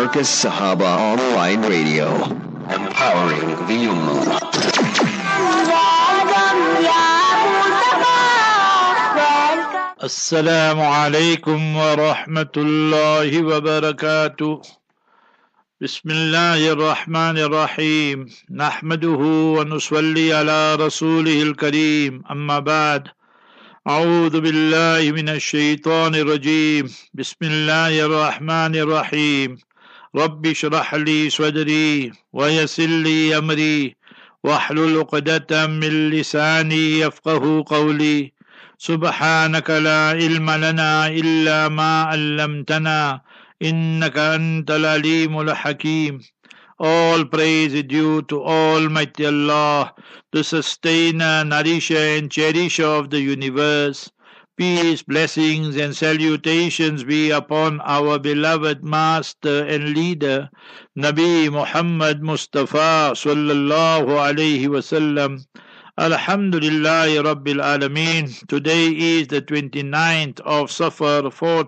Marcus Sahaba Online Radio, empowering the Ummah. السلام عليكم ورحمة الله وبركاته. بسم الله الرحمن الرحيم. نحمده ونصلي على رسوله الكريم. أما بعد، أعوذ بالله من الشيطان الرجيم. بسم الله الرحمن الرحيم. رب اشرح لي صدري ويسر لي أمري واحلل عقدة من لساني يفقه قولي. سبحانك لا علم لنا إلا ما علمتنا إنك أنت العليم الحكيم. All praise is due to Almighty Allah, the sustainer, nourisher and cherisher of the universe. Peace, blessings and salutations be upon our beloved master and leader, Nabi Muhammad Mustafa sallallahu alayhi wasallam. Alhamdulillahi Rabbil Alameen. Today is the 29th of Safar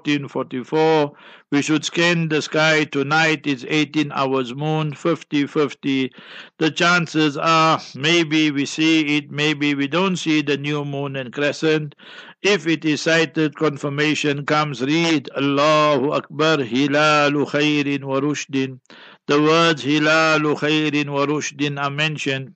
1444. We should scan the sky. Tonight is 18 hours moon, 50-50. The chances are maybe we see it, maybe we don't see the new moon and crescent. If it is sighted, confirmation comes. Read Allahu Akbar, Hilalu Khairin wa Rushdin. The words Hilalu Khairin wa Rushdin are mentioned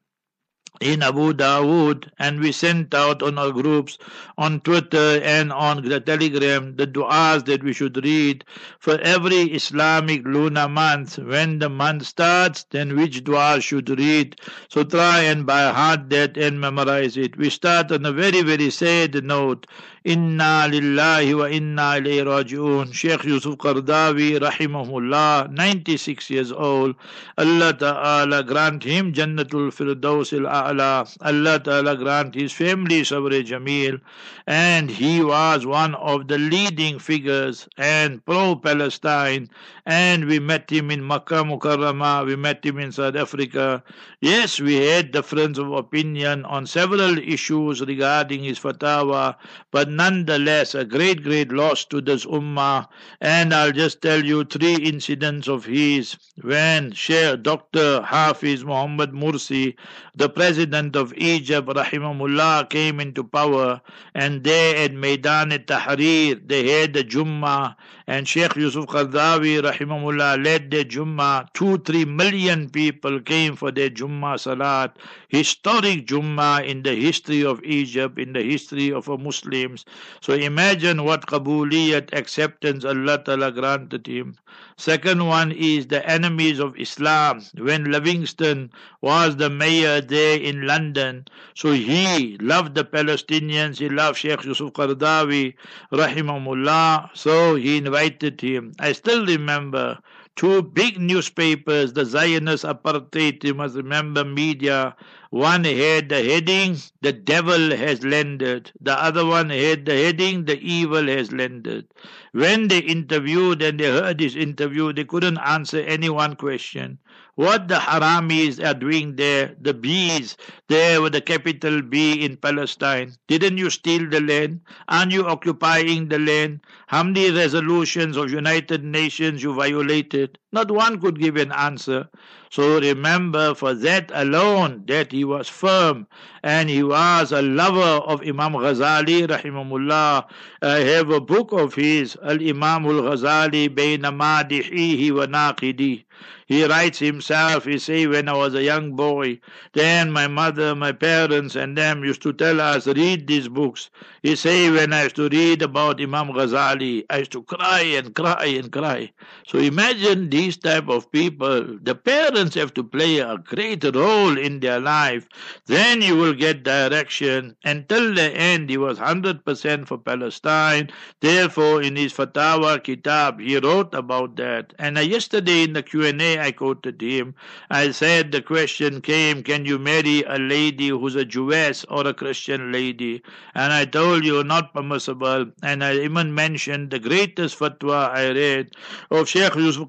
in Abu Dawood, and we sent out on our groups on Twitter and on the Telegram the du'as that we should read for every Islamic lunar month. When the month starts, then which dua should read. So try and by heart that and memorize it. We start on a very, very sad note. Inna lillahi wa inna ilayhi raji'un. Sheikh Yusuf Qaradawi rahimahullah, 96 years old. Allah Ta'ala grant him Jannatul Firdaus al-A'la. Allah Ta'ala grant his family Sabr Jameel. And he was one of the leading figures and pro-Palestine. And we met him in Makkah Mukarramah, we met him in South Africa. Yes, we had difference of opinion on several issues regarding his fatwa, but nonetheless a great, great loss to this ummah. And I'll just tell you 3 incidents of his. When Sheikh Dr. Hafiz Muhammad Mursi, the president of Egypt, rahimahullah, came into power, and there at Maidan al-Tahrir, they had the Jummah, and Sheikh Yusuf Qaradawi, rahimahullah, led the Jummah. 2-3 million people came for their Jummah Salat. Historic Jummah in the history of Egypt, in the history of Muslims. So imagine what Qabuliyat, acceptance Allah Ta'ala granted him. Second one is the enemies of Islam. When Livingston was the mayor there in London, so he loved the Palestinians, he loved Sheikh Yusuf Qaradawi, rahimahullah, so he invited him. I still remember 2 big newspapers, the Zionist apartheid, you must remember, media. One had the heading, "The devil has landed." The other one had the heading, "The evil has landed." When they interviewed and they heard this interview, they couldn't answer any one question. What the Haramis are doing there, the bees there with the capital B in Palestine. Didn't you steal the land? Aren't you occupying the land? How many resolutions of United Nations you violated? Not one could give an answer. So remember, for that alone, that he was firm, and he was a lover of Imam Ghazali rahimahullah. I have a book of his, Al-Imam al-Ghazali Bayna Madihihi wa Naqidi. He writes himself, he say, when I was a young boy, then my mother, my parents and them used to tell us, read these books. He say, when I used to read about Imam Ghazali, I used to cry and cry and cry. So imagine these type of people. The parents have to play a great role in their life. Then you will get direction. Until the end, he was 100% for Palestine. Therefore, in his Fatawa Kitab, he wrote about that. And yesterday in the Q&A, I quoted him. I said the question came, can you marry a lady who's a Jewess or a Christian lady? And I told you, not permissible. And I even mentioned the greatest fatwa I read of Sheikh Yusuf Qaradawi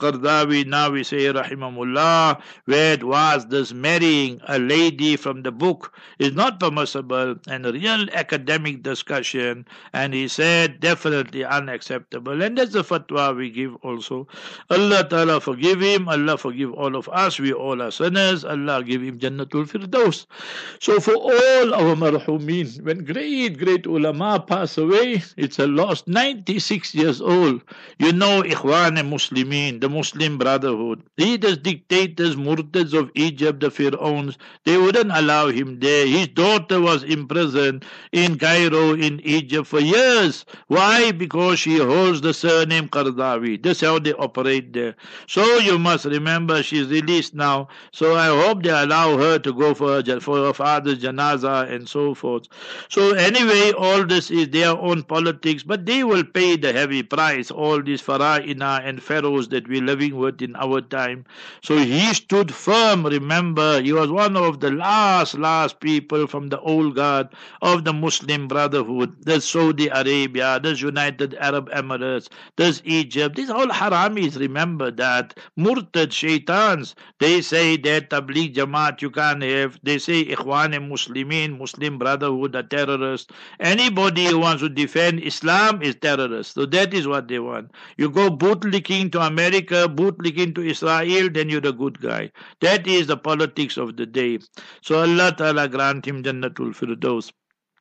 Qardawi, now we say Rahimahullah, where it was this marrying a lady from the book is not permissible, and a real academic discussion, and he said definitely unacceptable. And that's the fatwa we give also. Allah Ta'ala forgive him, Allah forgive all of us, we all are sinners, Allah give him Jannatul Firdaus. So for all our marhumin, when great ulama pass away, it's a loss. 96 years old. You know Ikhwan and Muslimin, the Muslim Brotherhood. These dictators, murtads of Egypt, the Fir'auns, they wouldn't allow him there. His daughter was imprisoned in Cairo in Egypt for years. Why? Because she holds the surname Qardawi. That's how they operate there. So you must remember she's released now. So I hope they allow her to go for her father's janaza and so forth. So anyway, all this is their own politics, but they will pay the heavy price, all these Fara'ina and pharaohs that we're living with in our time. So he stood firm. Remember, he was one of the last people from the old guard of the Muslim Brotherhood. There's Saudi Arabia, there's United Arab Emirates, there's Egypt. These all haramis, remember that. Murtad shaitans. They say that Tabligh Jamaat you can't have. They say Ikhwan and Muslimin, Muslim Brotherhood are terrorists. Anybody who wants to defend Islam is terrorist. So that is what they want. You go bootlicking to America, bootlicking to Israel, then you're the good guy. That is the politics of the day. So Allah Ta'ala grant him Jannatul Firdaus.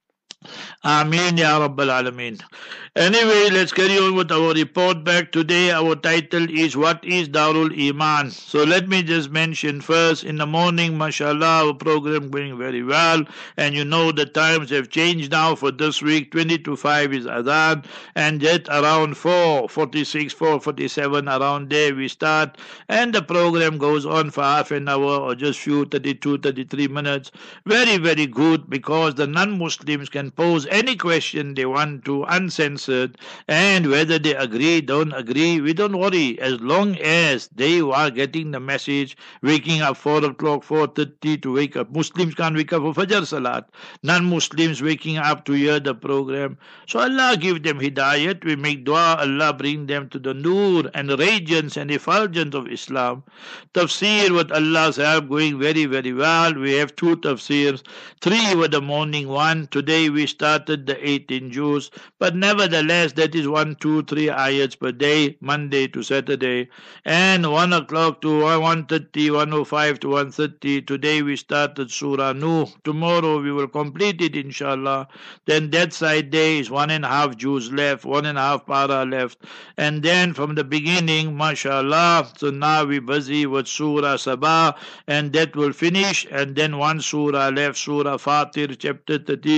Ameen Ya Rabbal Alameen. Anyway, let's carry on with our report back. Today our title is What is Darul Iman? So let me just mention first, in the morning, mashallah, our program going very well, and you know the times have changed now for this week. 20 to 5 is Adhan, and yet around 4:46, 4:47, around there we start, and the program goes on for half an hour or just few 32, 33 minutes. Very good, because the non-Muslims can pose any question they want to, uncensored, and whether they agree, don't agree, we don't worry, as long as they are getting the message, waking up 4 o'clock, 4:30 to wake up. Muslims can't wake up for Fajr Salat, non-Muslims waking up to hear the program. So Allah give them hidayat. We make dua, Allah bring them to the nur and radiance and effulgence of Islam. Tafsir with Allah's help going very well. We have 2 tafsirs, 3 with the morning one. Today we started the 18 juz, but nevertheless that is 1, 2, 3 ayats per day, Monday to Saturday, and 1 o'clock to 1:30, 1:05 to 1:30. Today we started Surah Nuh. Tomorrow we will complete it inshallah. Then that side day is 1.5 juz left, 1.5 para left, and then from the beginning, mashallah, so now we're busy with Surah Sabah, and that will finish, and then 1 surah left, Surah Fatir, chapter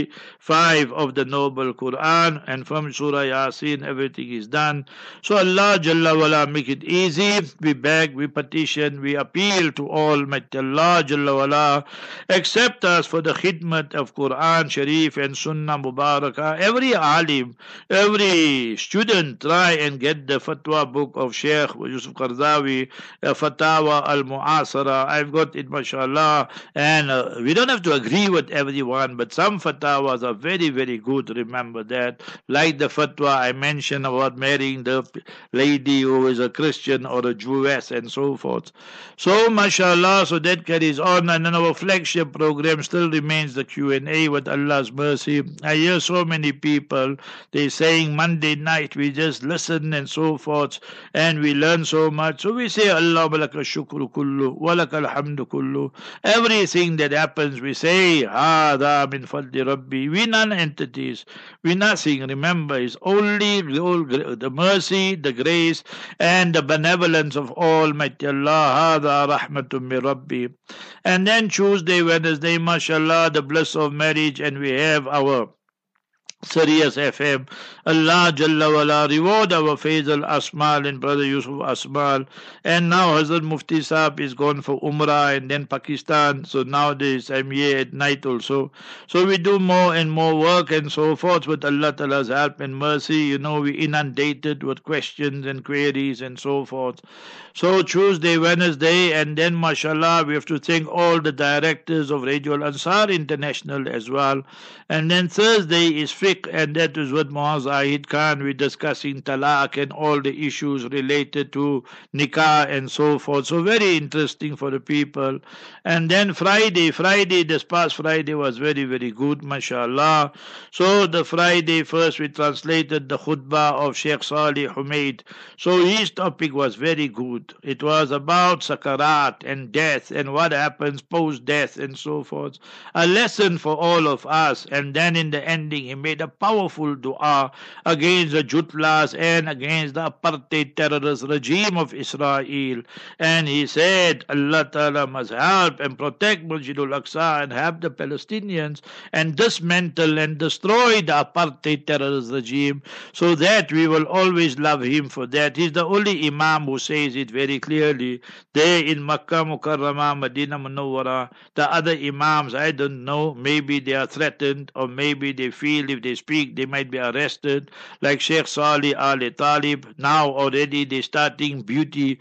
35 of the Noble Quran, and from Surah Yasin everything is done. So Allah Jalla Wala make it easy. We beg, we petition, we appeal to all. May Allah Jalla Wala accept us for the khidmat of Quran Sharif and Sunnah Mubarakah. Every alim, every student try and get the fatwa book of Sheikh Yusuf Qardawi, Fatawa Al-Mu'asara. I've got it, mashallah, and we don't have to agree with everyone, but some fatwas are very good. Remember that, like the fatwa I mentioned about marrying the lady who is a Christian or a Jewess and so forth. So mashallah, so that carries on, and then our flagship program still remains the Q&A with Allah's mercy. I hear so many people, they saying Monday night we just listen and so forth, and we learn so much. So we say Allah walaka shukru kullu walaka alhamdu kullu. Everything that happens we say Hada min fadli Rabbi. We non-entities, we nothing. Remember, it's only the mercy, the grace, and the benevolence of Almighty Allah. Hada rahmatun min Rabbi. And then Tuesday, Wednesday, mashallah, the bliss of marriage, and we have our Sirius FM. Allah Jalla Wala reward our Faisal Asmal and Brother Yusuf Asmal. And now Hazrat Mufti Saab is gone for Umrah and then Pakistan. So nowadays I'm here at night also. So we do more and more work and so forth with Allah Ta'ala's help and mercy. You know, we inundated with questions and queries and so forth. So Tuesday, Wednesday, and then mashallah we have to thank all the directors of Radio Al Ansar International as well. And then Thursday is fixed. fiqh, and that is what Muaz Zahid Khan, we're discussing talaq and all the issues related to nikah and so forth. So very interesting for the people. And then Friday, this past Friday was very, very good, mashallah. So the Friday first we translated the khutbah of Sheikh Salih Humaid. So his topic was very good. It was about sakarat and death and what happens post-death and so forth. A lesson for all of us. And then in the ending he made a powerful dua against the Jutlas and against the apartheid terrorist regime of Israel. And he said Allah Ta'ala must help and protect Masjidul Aqsa and have the Palestinians and dismantle and destroy the apartheid terrorist regime, so that we will always love him for that. He's the only Imam who says it very clearly. There in Makkah Mukarramah, Medina Munawwara, the other Imams, I don't know, maybe they are threatened or maybe they feel if they speak they might be arrested, like Sheikh Salih Ali Talib. Now already they're starting beauty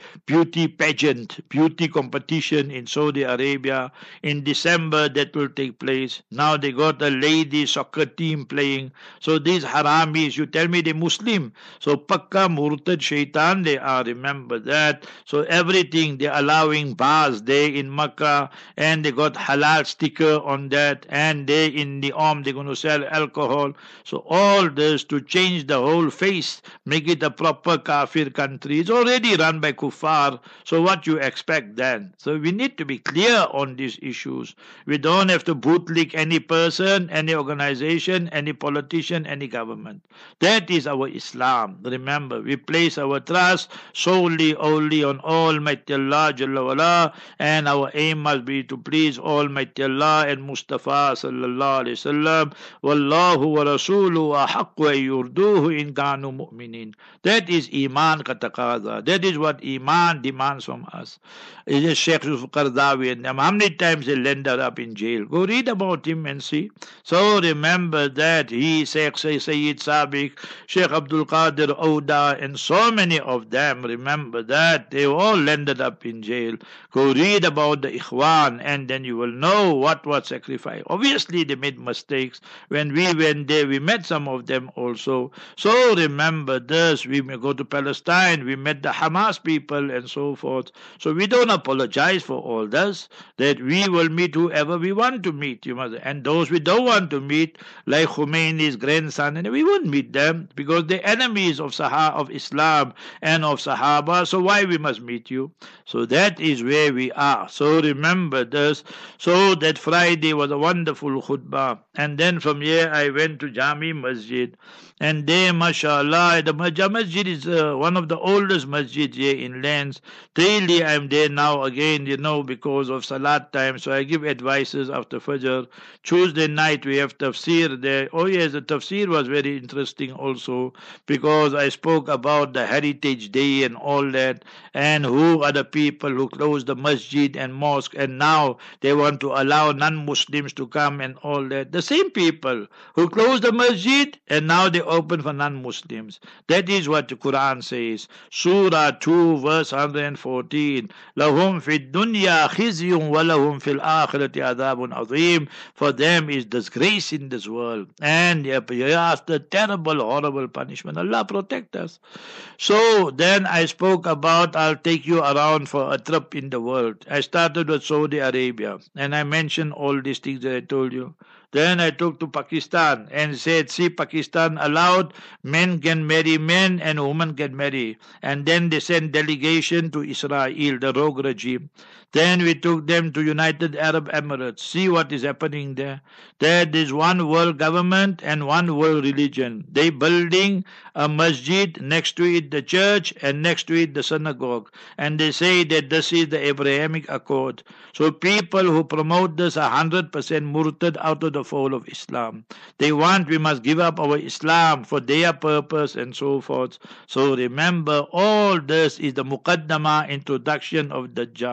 pageant, beauty competition in Saudi Arabia. In December that will take place. Now they got a lady soccer team playing. So these haramis, you tell me they Muslim. So Pakka Murtad Shaitan they are, remember that. So everything they're allowing bars there in Makkah, and they got halal sticker on that, and they in the they're going to sell alcohol. So all this to change the whole face, make it a proper kafir country. It's already run by kuffar. So what you expect then? So we need to be clear on these issues. We don't have to bootlick any person, any organization, any politician, any government. That is our Islam. Remember, we place our trust solely only on Almighty Allah Jalla wala, and our aim must be to please Almighty Allah and Mustafa sallallahu alaihi wasallam. Wallahu wa rasuluhu ahaqqu an yurduhu in kanu mu'minin. That is Iman kataqaza. That is what Iman demands from us. It is Sheikh Yusuf Qaradawi and them. How many times they landed up in jail? Go read about him and see. So remember that he, Sheikh Sayyid Sabiq, Sheikh Abdul Qadir Ouda, and so many of them, remember that they all landed up in jail. Go read about the Ikhwan and then you will know what was sacrificed. Obviously they made mistakes. When we went there, we met some of them also. So remember this, we may go to Palestine, we met the Hamas people and so forth. So we don't apologize for all this, that we will meet whoever we want to meet, you must, and those we don't want to meet, like Khomeini's grandson, and we won't meet them because they're enemies of Islam and of Sahaba. So why we must meet you? So that is where we are. So remember this. So that Friday was a wonderful khutbah, and then from here I went to Jami Masjid. And there, mashallah, the masjid is one of the oldest masjids here in Lens. Daily I'm there now again, because of Salat time. So I give advices after Fajr. Tuesday night we have tafsir there. Oh yes, the tafsir was very interesting also, because I spoke about the Heritage Day and all that, and who are the people who closed the masjid and mosque, and now they want to allow non-Muslims to come and all that. The same people who closed the masjid and now they open for non-Muslims. That is what the Quran says. Surah 2 verse 114. Lahum fi dunya khizyun wa lahum fil akhirati adhabun azim. For them is disgrace in this world, and hereafter terrible, horrible punishment. Allah protect us. So then I spoke about, I'll take you around for a trip in the world. I started with Saudi Arabia, and I mentioned all these things that I told you. Then I took to Pakistan and said, see, Pakistan allowed men can marry men and women can marry. And then they sent delegation to Israel, the rogue regime. Then we took them to United Arab Emirates. See what is happening there. There is one world government and one world religion. They building a masjid, next to it the church, and next to it the synagogue. And they say that this is the Abrahamic Accord. So people who promote this are 100% murtad out of the fold of Islam. They want we must give up our Islam for their purpose and so forth. So remember, all this is the muqaddama, introduction of Dajjal.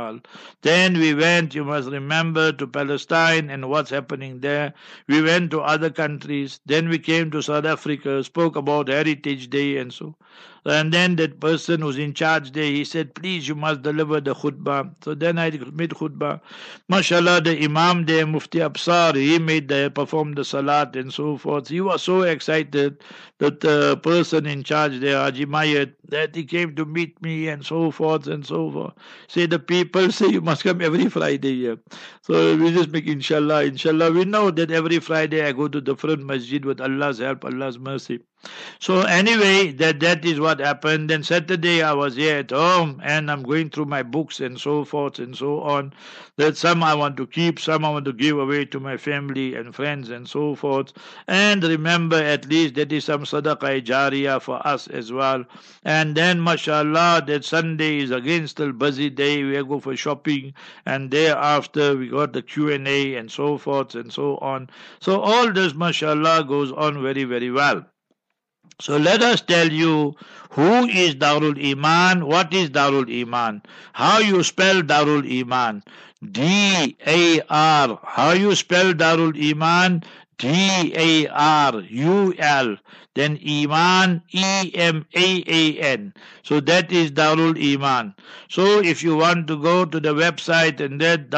Then we went, you must remember, to Palestine and what's happening there. We went to other countries. Then we came to South Africa, spoke about Heritage Day and so. And then that person who's in charge there, he said, please, you must deliver the khutbah. So then I made khutbah. MashaAllah, the Imam there, Mufti Absar, he performed the salat and so forth. He was so excited that the person in charge there, Haji Mayat, that he came to meet me and so forth and so forth. Say the people say you must come every Friday here. So we just make inshallah. Inshallah, we know that every Friday I go to different masjid with Allah's help, Allah's mercy. So anyway, that is what happened. Then Saturday I was here at home and I'm going through my books and so forth and so on. That some I want to keep, some I want to give away to my family and friends and so forth. And remember, at least that is some sadaqah jariyah for us as well. And then mashallah, that Sunday is again still busy day. We go for shopping and thereafter we got the Q&A and so forth and so on. So all this mashallah goes on very, very well. So let us tell you who is Darul Iman, what is Darul Iman, how you spell Darul Iman, D-A-R, how you spell Darul Iman, D-A-R-U-L, then Iman, E-M-A-A-N. So that is Darul Iman. So if you want to go to the website and that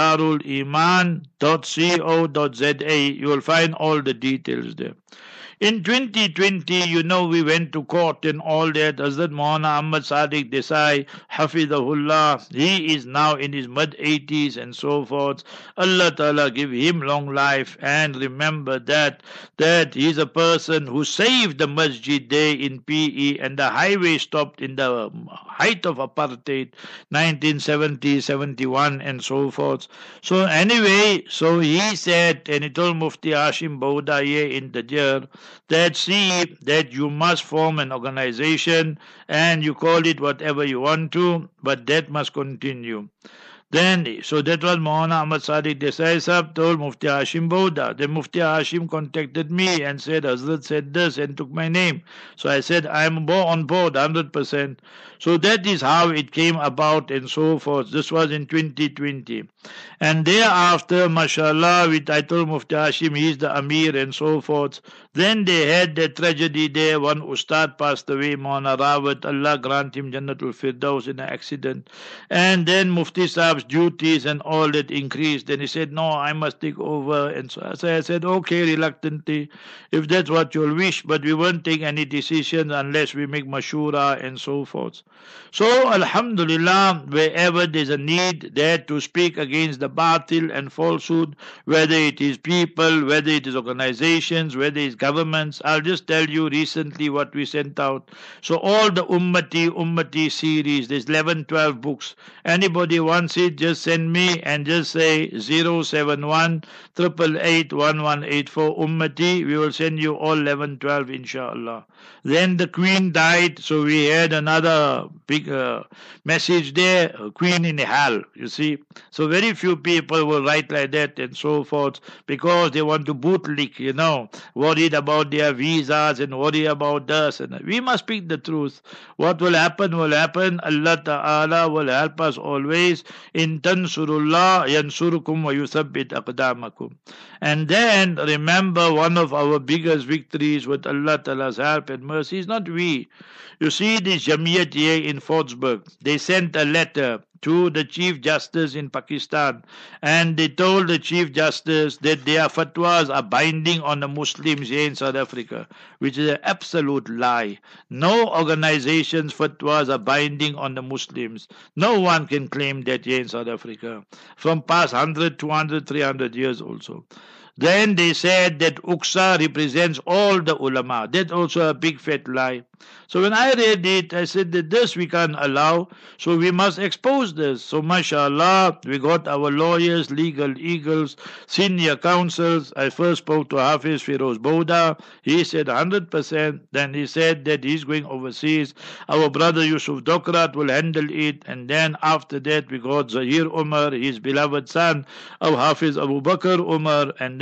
daruliman.co.za, you will find all the details there. In 2020, you know, we went to court and all that. Hazrat Maulana Ahmad Sadiq Desai, Hafidahullah, he is now in his mid-80s and so forth. Allah Ta'ala give him long life. And remember that he's a person who saved the masjid there in PE and the highway stopped in the height of apartheid, 1970, 71 and so forth. So anyway, so he said, and he told Mufti Hashim Bauda here in the year, that see that you must form an organization and you call it whatever you want to, but that must continue. Then, so that was Maulana Ahmad Sadiq Desai Sahab told Mufti Hashim Bauda. Then Mufti Hashim contacted me and said, Hazrat said this and took my name. So I said, I am on board 100%. So that is how it came about and so forth. This was in 2020. And thereafter, mashallah, I told Mufti Hashim, he is the Amir and so forth. Then they had that tragedy there. One Ustad passed away, Maulana Rawat. Allah grant him Jannatul Firdaus in an accident. And then Mufti Sahab's duties and all that increased. Then he said, no, I must take over. And so I said, okay, reluctantly, if that's what you'll wish, but we won't take any decisions unless we make mashura and so forth. So, alhamdulillah, wherever there's a need there to speak against the batil and falsehood, whether it is people, whether it is organizations, whether it's governments, I'll just tell you recently what we sent out. So all the Ummati series, there's 11, 12 books. Anybody wants it, just send me and just say 071 888 1184 Ummati. We will send you all 11, 12 inshallah. Then the Queen died, so we had another big message there, Queen in hell, you see. So very few people will write like that and so forth because they want to bootlick, you know, worried about their visas and worry about this. And we must speak the truth. What will happen will happen. Allah Ta'ala will help us always. In tansurullah yansurukum wa yuthabbit aqdamakum. And then remember, one of our biggest victories with Allah Ta'ala's help and mercy is not we. You see this Jamiyat here in Fortsburg, they sent a letter to the Chief Justice in Pakistan and they told the Chief Justice that their fatwas are binding on the Muslims here in South Africa, which is an absolute lie. No organization's fatwas are binding on the Muslims. No one can claim that here in South Africa from past 100, 200, 300 years also. Then they said that UQSA represents all the ulama. That's also a big fat lie. So when I read it, I said that this we can't allow, so we must expose this. So mashallah, we got our lawyers, legal eagles, senior counsels. I first spoke to Hafiz Firoz Bauda. He said 100%. Then he said that he's going overseas. Our brother Yusuf Dokrat will handle it. And then after that, we got Zahir Umar, his beloved son of Hafiz Abu Bakr Umar. And then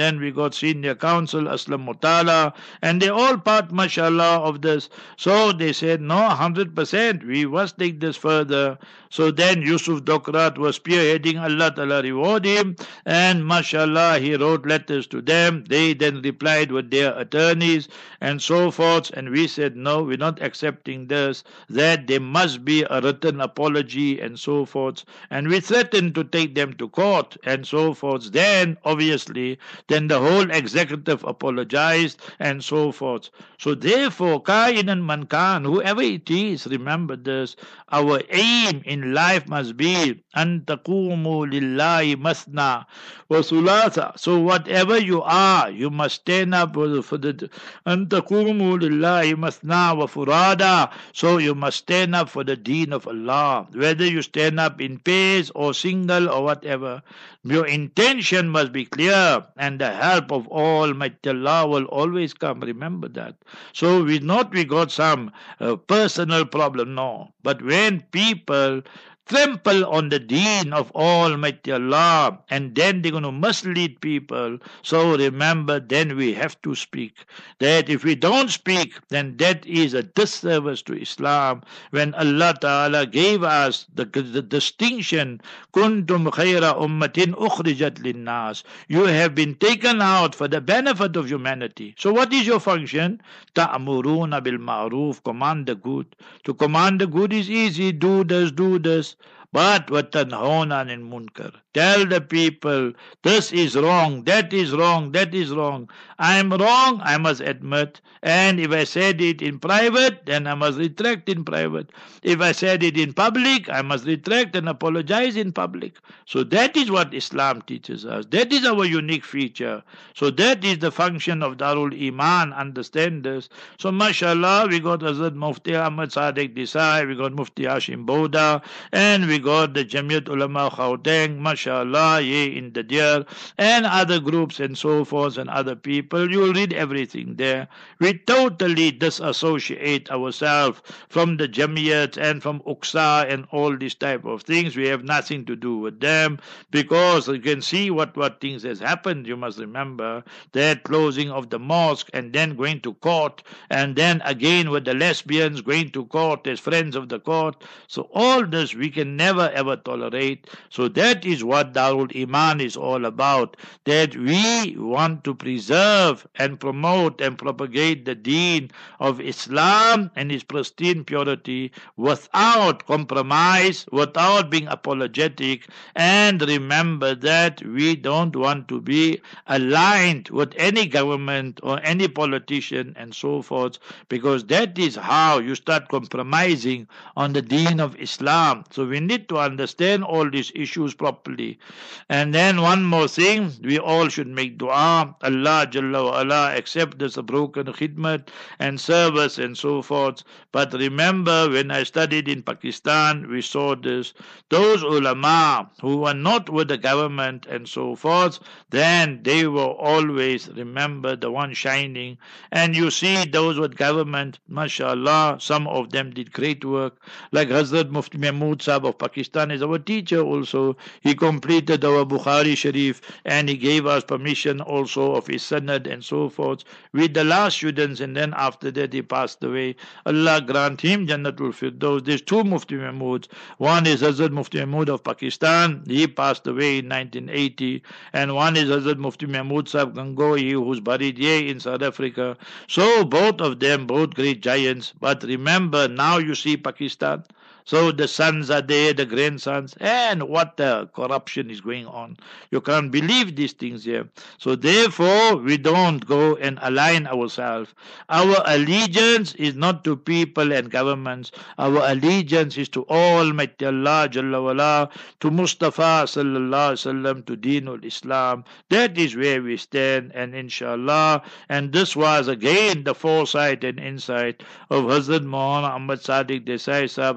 then we got Senior Council, Aslam Mutala, and they all part, mashallah, of this. So they said, no, 100%, we must take this further. So then Yusuf Dokrat was spearheading, Allah Ta'ala reward him, and mashallah, he wrote letters to them. They then replied with their attorneys and so forth, and we said, no, we're not accepting this, that there must be a written apology and so forth, and we threatened to take them to court and so forth. Then obviously, then the whole executive apologized and so forth. So therefore, Kain and Mankan, whoever it is, remember this, our aim in life must be an taqumu lillahi masna wa thulatha. So whatever you are, you must stand up for the an taqumu lillahi masna wa furada. So you must stand up for the deen of Allah, whether you stand up in pairs or single or whatever. Your intention must be clear, and the help of Almighty Allah will always come. Remember that. So we got some personal problem, no. But when people trample on the deen of Almighty Allah, and then they're going to mislead people. So remember, then we have to speak. That if we don't speak, then that is a disservice to Islam. When Allah Ta'ala gave us the distinction, Kuntum khayra ummatin ukhrijat linnas. You have been taken out for the benefit of humanity. So what is your function? Ta'muruna bil ma'ruf, command the good. To command the good is easy, do this, do this. But watanhawna anil munkar. Tell the people, this is wrong, that is wrong, that is wrong. I am wrong, I must admit. And if I said it in private, then I must retract in private. If I said it in public, I must retract and apologize in public. So that is what Islam teaches us. That is our unique feature. So that is the function of Darul Iman. Understand this. So mashallah, we got Hazrat Mufti Ahmad Sadiq Desai, we got Mufti Hashim Boda, and we got the Jamiat Ulama Gauteng, mashallah, in the Deer, and other groups and so forth, and other people. You will read everything there. We totally disassociate ourselves from the Jamiat and from Uqsa and all these type of things. We have nothing to do with them, because you can see what things has happened. You must remember that closing of the mosque, and then going to court, and then again with the lesbians going to court as friends of the court. So all this we can never ever tolerate. So that is what Darul Iman is all about, that we want to preserve and promote and propagate the deen of Islam and its pristine purity without compromise, without being apologetic. And remember that we don't want to be aligned with any government or any politician and so forth, because that is how you start compromising on the deen of Islam. So we need to understand all these issues properly. And then one more thing, we all should make dua. Allah Jalla wa Ala accept this broken khidmat and service and so forth. But remember, when I studied in Pakistan, we saw this. Those ulama who were not with the government and so forth, then they were always, remember, the one shining. And you see those with government, mashallah, some of them did great work. Like Hazrat Mufti Mahmud Sahib of Pakistan is our teacher also. He completed our Bukhari Sharif, and he gave us permission also of his sanad and so forth with the last students, and then after that he passed away. Allah grant him Jannatul Firdaus. There's two Mufti Mahmuds. One is Hazrat Mufti Mahmud of Pakistan. He passed away in 1980. And one is Hazrat Mufti Mahmud Sahib Gangoi, who's buried here in South Africa. So both of them, both great giants. But remember, now you see Pakistan. So the sons are there, the grandsons, and what the corruption is going on. You can't believe these things here. So therefore, we don't go and align ourselves. Our allegiance is not to people and governments. Our allegiance is to Almighty Allah Jalla wala, to Mustafa Sallallahu Alaihi Wasallam, to Deenul Islam. That is where we stand, and inshallah. And this was again the foresight and insight of Hazrat Maulana Ahmad Sadiq Desai Sahib Hafidh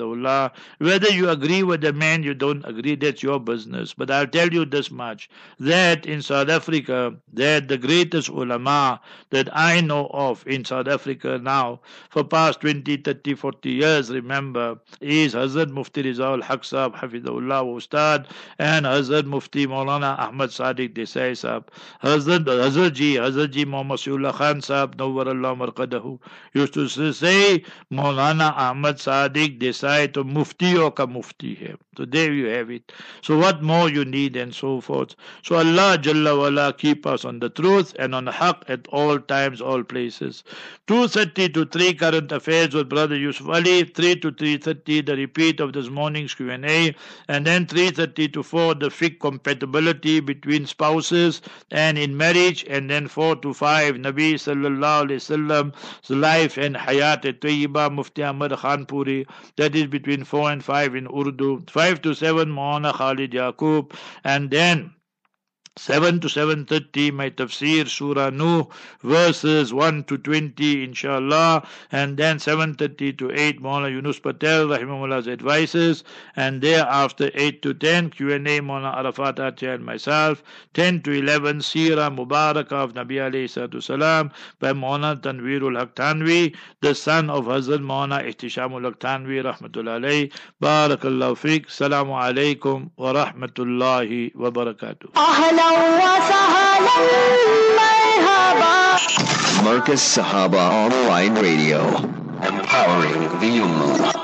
hafidahullah. Whether you agree with the man, you don't agree, that's your business. But I'll tell you this much, that in South Africa, that the greatest ulama that I know of in South Africa now, for past 20, 30, 40 years, remember, is Hazrat Mufti Rizal Haq Sahab, hafidahullah Ustad, and Hazrat Mufti Maulana Ahmad Sadiq Desai Sahab. Hazrat Ji Muhammad Sayyidullah Khan Sahab, Nawwarallah Marqadahu, used to say, Maulana Ahmad Sadiq Desai to Muftiyon ka Mufti hai. So there you have it. So what more you need, and so forth. So Allah Jalla wala keep us on the truth and on the haq at all times, all places. 2:30 to 3 current affairs with Brother Yusuf Ali. 3 to 3:30 the repeat of this morning's Q&A, and then 3:30 to 4 the fiqh compatibility between spouses and in marriage, and then 4 to 5 Nabi Sallallahu Alaihi Wasallam's life and Hayat Tayyiba, Mufti Ahmad Khanpuri, that is between 4 and 5 in Urdu. 5 to 7 Maulana Khalid Yaqub, and then 7 to 7:30 my tafsir Surah Nuh verses 1 to 20 inshallah, and then 7:30 to 8 Maulana Yunus Patel rahimahullah's advices, and thereafter 8 to 10 Q&A Maulana Arafat Atya and myself. 10 to 11 Seerah Mubarakah of Nabi alayhi salatu salam by Maulana Tanveerul Haq Thanvi, the son of Hazrat Maulana Ihtishamul Haq Thanvi rahmatullah alayhi. Barakallahu fiqh. Assalamu alaikum wa rahmatullahi wa barakatuh. Marcus Sahaba Online Radio, empowering the Ummah.